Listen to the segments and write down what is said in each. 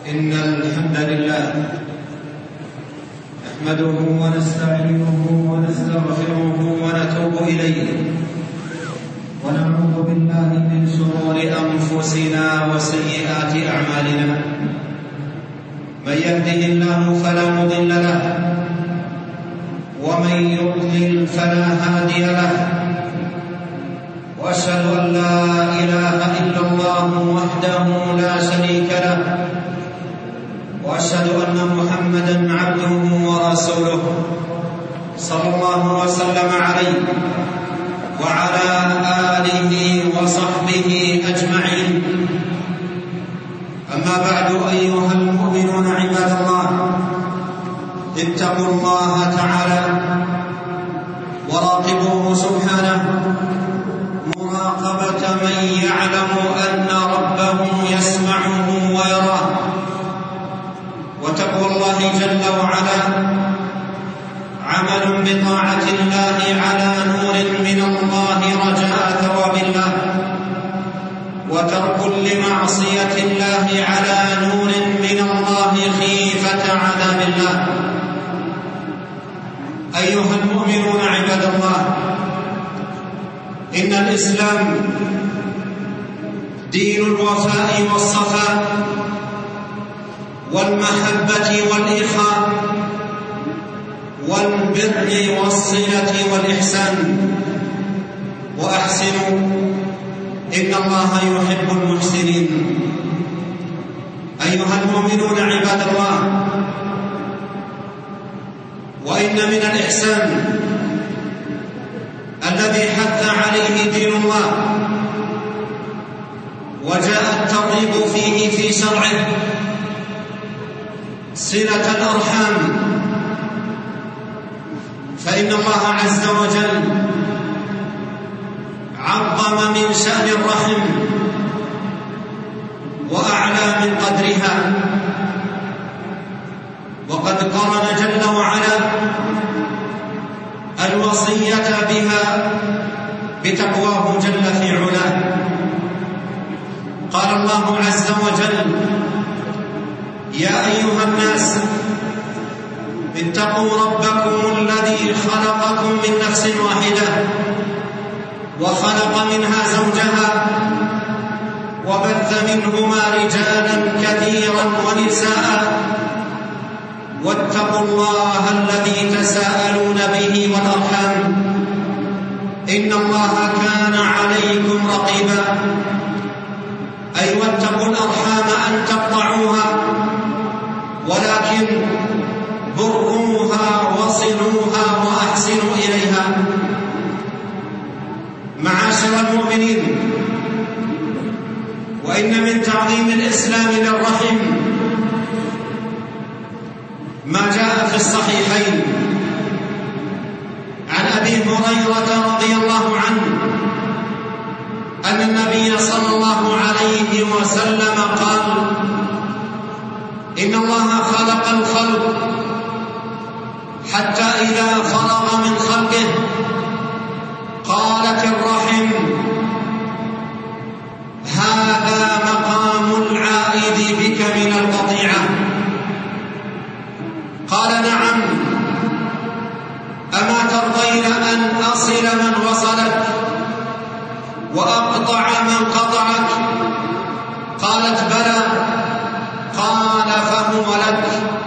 إن الحمد لله نحمده ونستعينه ونستغفره ونتوب إليه ونعوذ بالله من شرور أنفسنا وسيئات أعمالنا. من يهده الله فلا مضل له ومن يضلل فلا هادي له، وأشهد أن لا إله إلا الله وحده لا شريك له، وأشهد أن محمدًا عبده ورسوله صلى الله وسلم عليه وعلى آله وصحبه أجمعين. أما بعد، أيها المؤمنون عباد الله، اتقوا الله تعالى وراقبوه سبحانه مراقبة من يعلم أن ربه يسمعه ويراه. وتقوى الله جل وعلا عمل بطاعة الله على نور من الله رجاء ثواب الله، وترك لمعصية الله على نور من الله خيفة عذاب الله. أيها المؤمنون عباد الله، إن الإسلام دين الوفاء والصفاء والمحبة والإخاء والبر والصلة والإحسان. وأحسنوا إن الله يحب المحسنين. أيها المؤمنون عباد الله، وإن من الإحسان الذي حث عليه دين الله وجاء الترغيب فيه في شرعه صلة الأرحام. فإن الله عز وجل عظم من شأن الرحم وأعلى من قدرها، وقد قرن جل وعلا الوصية بها بتقواه جل في علاه. قال الله عز وجل: يا أيها الناس اتقوا ربكم الذي خلقكم من نفس واحدة وخلق منها زوجها وبث منهما رجالا كثيرا ونساء واتقوا الله الذي تساءلون به والأرحام إن الله كان عليكم رقيبا. أي واتقوا الأرحام أن تقطعوها، ولكن برؤوها وصلوها وأحسنوا إليها. معاشر المؤمنين، وإن من تعظيم الإسلام للرحم ما جاء في الصحيحين عن أبي هريرة رضي الله عنه أن النبي صلى الله عليه وسلم قال: إن الله خلق الخلق حتى إذا فرغ من خلقه قالت الرحم: هذا مقام العائد بك من القطيعة. قال: نعم. أما ترضين أن أصل من وصلك وأقطع من قطعك؟ قالت: بلى. قال: فهو لك.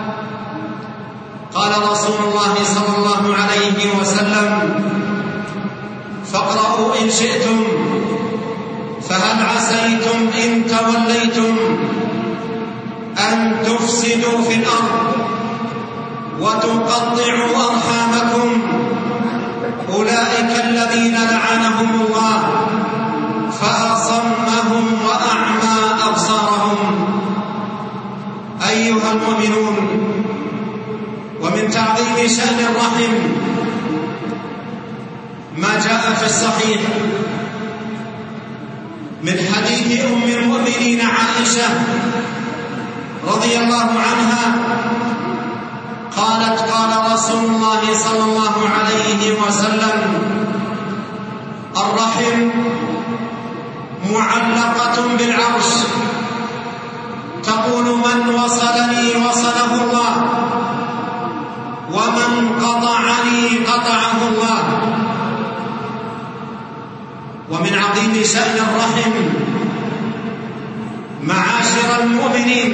قال رسول الله صلى الله عليه وسلم: فاقرأوا إن شئتم، فهل عسيتم إن توليتم أن تفسدوا في الأرض وتقطعوا أرحامكم أولئك الذين لعنهم الله فأصمهم وأعمى أبصارهم. أيها المؤمنون، ومن تعظيم شأن الرحم ما جاء في الصحيح من حديث أم المؤمنين عائشة رضي الله عنها قالت: قال رسول الله صلى الله عليه وسلم: الرحم معلقة بالعرش تقول من وصلني وصله الله، ومن قطعني قطعه الله. ومن عظيم شأن الرحم معاشر المؤمنين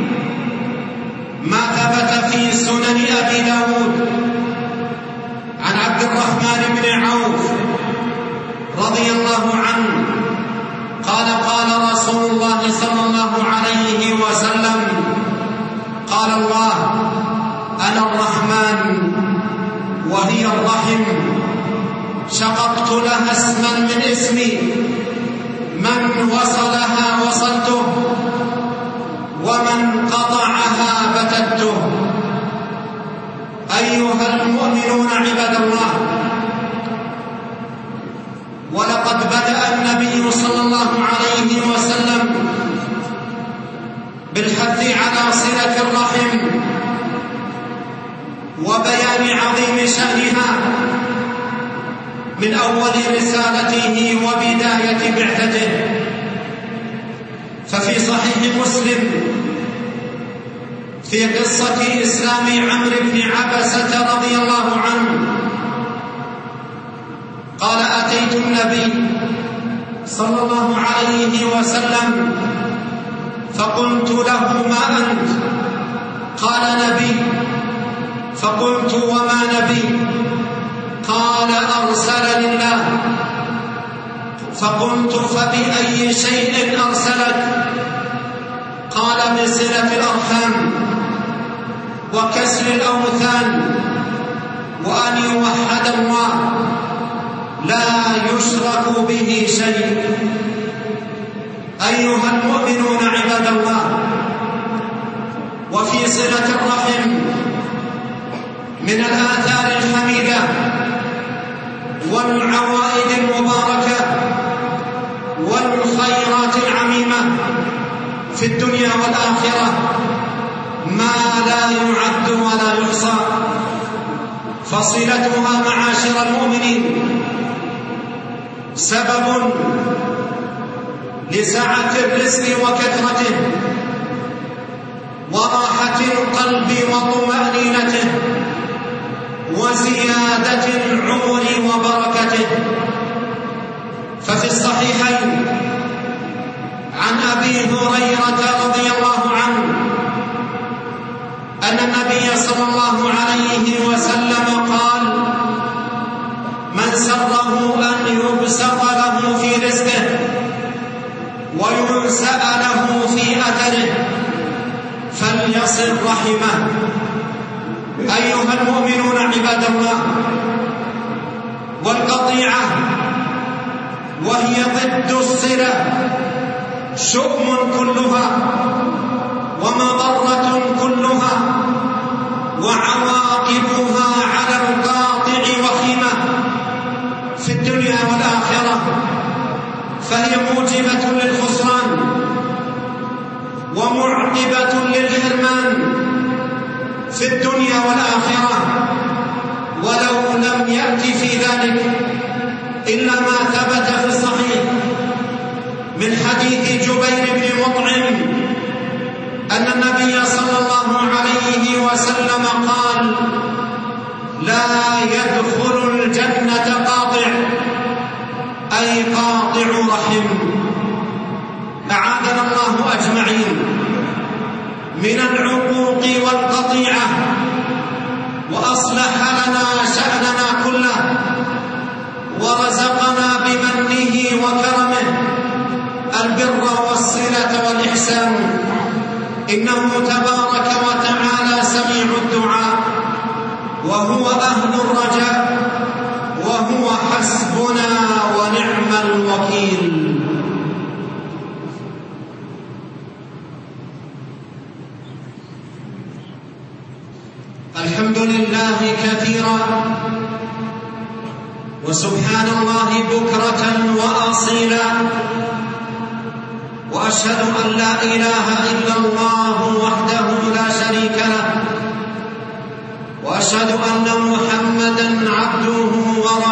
ما ثبت في سنن أبي داود عن عبد الرحمن بن عوف رضي الله عنه قال قال رسول الله صلى الله عليه وسلم قال الله أنا الرحمن وهي الرحم، شققت لها اسما من اسمي، من وصلها وصلته، ومن قطعها بتته. أيها المؤمنون عباد الله، ولقد بدأ النبي صلى الله عليه وسلم بالحث على صلة الرحم وبيان عظيم شأنها من أول رسالته وبداية بعثته. ففي صحيح مسلم في قصة إسلام عمرو بن عبسة رضي الله عنه قال أتيت النبي صلى الله عليه وسلم فقلت له ما أنت؟ قال نبي. فقلت وما نبي؟ قال أرسلني الله. فقلت فبأي شيء أرسلك؟ قال بصلة الأرحام وكسر الأوثان وأن يوحد الله لا يشرك به شيء. أيها المؤمنون عباد الله، وفي صلة الرحم من الآثار الحميدة والعوائد المباركة والخيرات العميمة في الدنيا والآخرة ما لا يعد ولا يحصى. فصلتها معاشر المؤمنين سبب لسعة الرزق وكثرته وراحة القلب وطمأنينته وزيادة العمر وبركته. ففي الصحيحين عن أبي هريرة رضي الله عنه أن النبي صلى الله عليه وسلم قال من سره أن يبسط له في رزقه وينسأ له في أثره فليصل رحمه. أيها المؤمنون عباد الله، والقطيعة وهي ضد الصلة شؤم كلها ومضرة كلها وعواقبها على القاطع وخيمة في الدنيا والآخرة، فهي موجبة للخسران ومعقبة للحرمان في الدنيا والآخرة، ولو لم يأتي في ذلك إلا ما ثبت في الصحيح من حديث جبير بن مطعم أن النبي صلى الله عليه وسلم قال لا يدخل الجنة قاطع، أي قاطع رحم. أعاذنا الله أجمعين من العقوق والقطيعة، وأصلح لنا شأننا كله، ورزقنا بمنه وكرمه البر والصلة والإحسان، إنه تبارك وتعالى سميع الدعاء وهو أهل الرجاء وهو حسبنا ونعم الوكيل. الحمد لله كثيرا وسبحان الله بكرة وأصيلا، وأشهد أن لا إله إلا الله وحده لا شريك له، وأشهد أن محمدًا عبده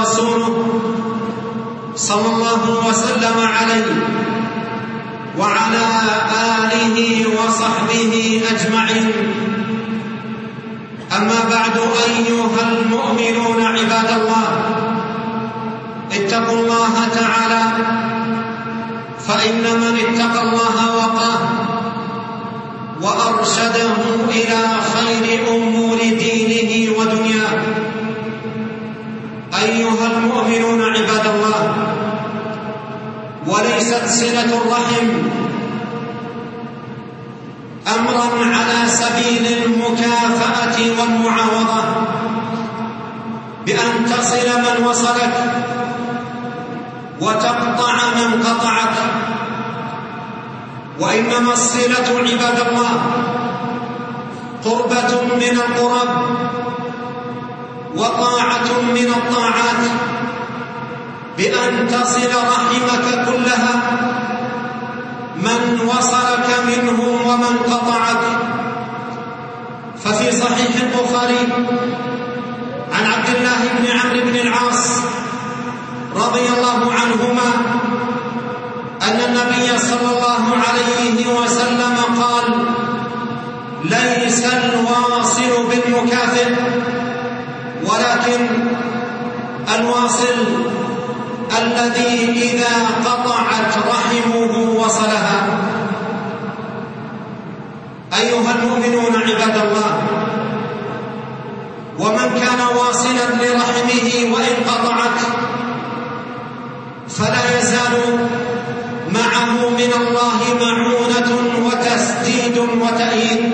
ورسوله صلى الله وسلم عليه وعلى وعلى آله وصحبه أجمعين. أما بعد، أيها المؤمنون عباد الله، اتقوا الله تعالى، فإن من اتقى الله وقاه وأرشده إلى خير أمور دينه ودنياه. أيها المؤمنون عباد الله، وليست صلة الرحم أمرا على سبيل المكافأة والمعاوضة بأن تصل من وصلك وتقطع من قطعك، وإنما الصلة عباد الله قربة من القرب وطاعة من الطاعات، بأن تصل رحمك كلها، من وصلك منهم ومن قطعك. ففي صحيح البخاري عن عبد الله بن عمرو بن العاص رضي الله عنهما أن النبي صلى الله عليه وسلم قال: ليس الواصل بالمكافئ، ولكن الواصل الذي إذا قطعت رحمه وصلها. أيها المؤمنون عباد الله، ومن كان واصلا لرحمه وإن قطعت فلا يزال معه من الله معونة وتسديد وتأييد.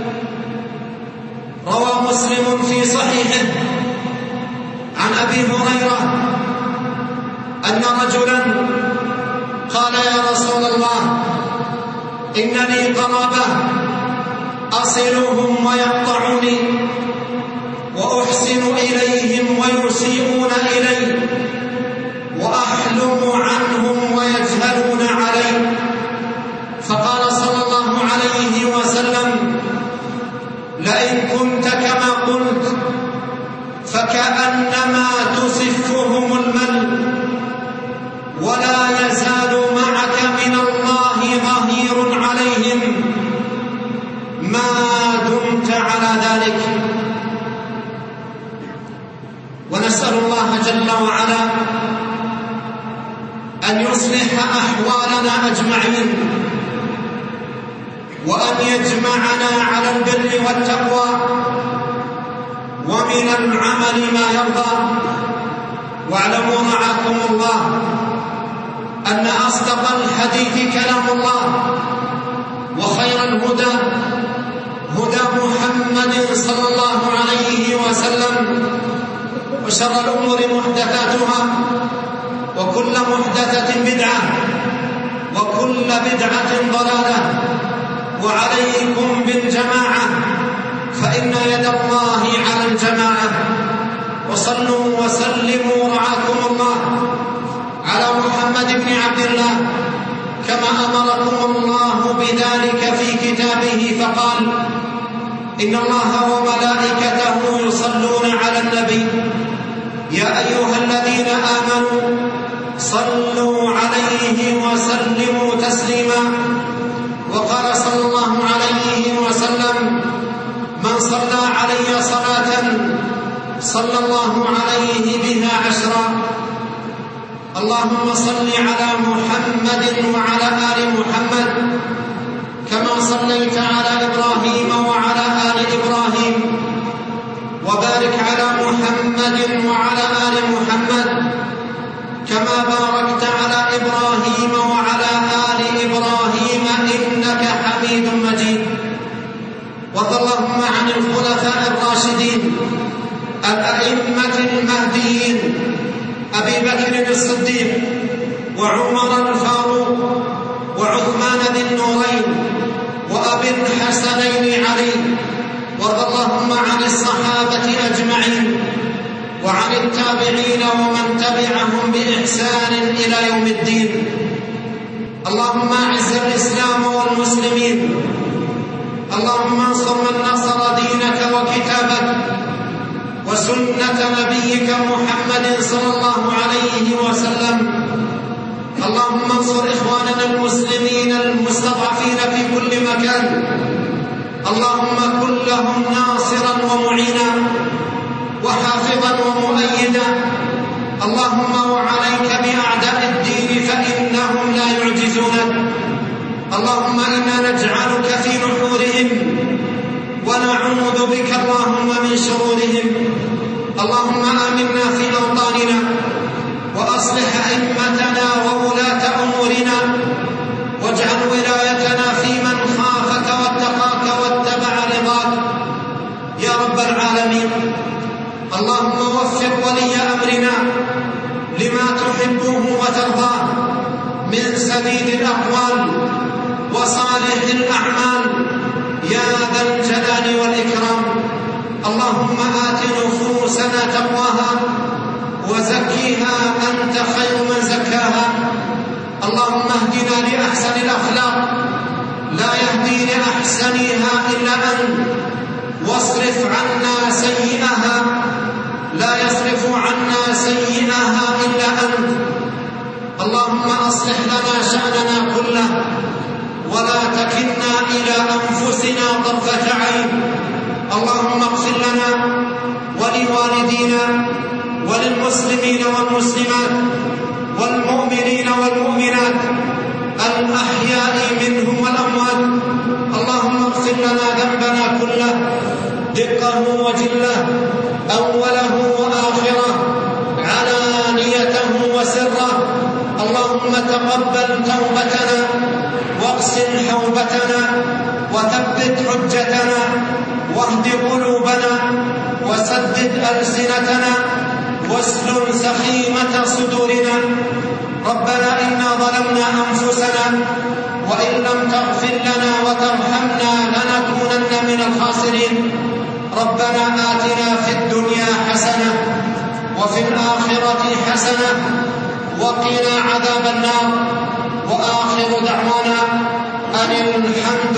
روى مسلم في صحيحه عن أبي هريرة أن رجلا قال: يا رسول الله، إن لي قرابة أصلهم ويقطعوني، وأحسن إليهم ويسيئون إلي، وأحلم عنهم ويجهلون علي. فقال صلى الله عليه وسلم: لئن كنت كما قلت فكأنما تسفهم المل، ولا يزال معك من الله ظهير عليهم ما دمت على ذلك. ونسأل الله جل وعلا أن يصلح أحوالنا أجمعين، وأن يجمعنا على البر والتقوى ومن العمل ما يرضى. واعلموا رعاكم الله أن أصدق الحديث كلام الله، وخير الهدى هدى محمد صلى الله عليه وسلم، وشر الأمور محدثاتها، وكل محدثة بدعة، وكل بدعة ضلالة. وعليكم بالجماعة، فإن يد الله على الجماعة. وصلوا وسلموا رعاكم الله على محمد بن عبد الله كما أمركم الله بذلك في كتابه، فقال: إن الله وملائكته يصلون على النبي، يا أيها الذين آمنوا صلوا عليه وسلموا تسليما. وقال صلى الله عليه وسلم: من صلى علي صلاة صلى الله عليه بها 10. اللهم صل على محمد وعلى آل محمد كما صليت على إبراهيم وعلى آل إبراهيم، وبارك على محمد وعلى آل محمد كما باركت على إبراهيم وعلى آل إبراهيم إنك حميد مجيد. وارض اللهم عن الخلفاء الراشدين الأئمة المهديين، أبي بكر الصديق، وعمر الفاروق، وعثمان ذي النورين، وأبي الحسنين علي. وارض اللهم عن الصحابة أجمعين، وعن التابعين ومن تبعهم بإحسان إلى يوم الدين. اللهم أعز الإسلام والمسلمين، اللهم انصر من نصر دينك وكتابك وسنة نبيك محمد صلى الله عليه وسلم. اللهم انصر إخواننا المسلمين المستضعفين في كل مكان. اللهم كن لهم ناصرا ومعينا وحافظا ومؤيدا. اللهم وعليك بأعداء الدين فإنهم لا يعجزونك. اللهم إنا نجعلك في نحورهم ونعوذ بك اللهم من شرورهم. اللهم آمنا في أوطاننا وأصلح أئمتنا وولاة أمورنا واجعل ولايتنا في من خافك واتقاك واتبع رضاك يا رب العالمين. اللهم وفق ولي أمرنا لما تحبه وترضاه من سديد الأقوال وصالح الأعمال يا ذا الجلال والإكرام. اللهم آت نفوسنا تقواها وزكيها أنت خير من زكاها. اللهم اهدنا لأحسن الأخلاق لا يهدي لأحسنها إلا أنت، واصرف عنا سيئها لا يصرف عنا سيئها إلا أنت. اللهم أصلح لنا شأننا كله ولا تكلنا إلى أنفسنا طرفة عين. اللهم اغفر لنا ولوالدينا وللمسلمين والمسلمات والمؤمنين والمؤمنات الأحياء منهم والأموات. اللهم اغفر لنا ذنبنا كله دقه وجله أوله وآخره علانيته وسره. اللهم تقبل توبتنا واغسل حوبتنا وثبت حجتنا واهد قلوبنا وسدد ألسنتنا واسلل سخيمة صدورنا. ربنا إنا ظلمنا أنفسنا وإن لم تغفر لنا وترحمنا لنكونن من الخاسرين. ربنا آتنا في الدنيا حسنة وفي الآخرة حسنة وقنا عذاب النار. وآخر دعوانا أن الحمد